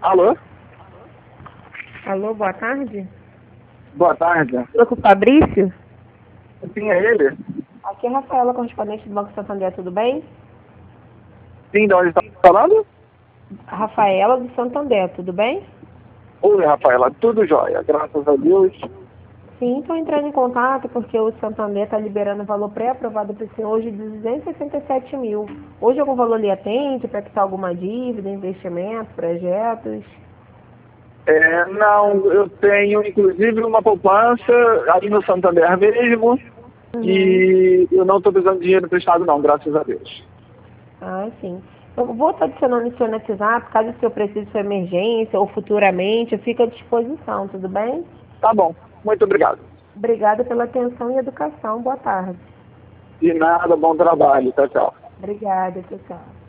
Alô? Alô, boa tarde. Boa tarde. Estou com o Fabrício. Sim, é ele? Aqui é a Rafaela, correspondente do Banco Santander, tudo bem? Sim, de onde está falando? Rafaela do Santander, tudo bem? Oi, Rafaela, tudo jóia, graças a Deus. Sim, estou entrando em contato porque o Santander está liberando o valor pré-aprovado para o senhor hoje de 267 mil. Hoje algum valor lhe atende para quitar alguma dívida, investimento, projetos? Não, eu tenho inclusive uma poupança aí no Santander mesmo Uhum. e eu não estou precisando de dinheiro emprestado não, graças a Deus. Ah, sim. Eu vou estar adicionando isso no WhatsApp, caso o senhor precise de emergência ou futuramente, eu fico à disposição, tudo bem? Tá bom, muito obrigado. Obrigada pela atenção e educação. Boa tarde. De nada, bom trabalho, tchau, tchau. Obrigada, tchau, tchau.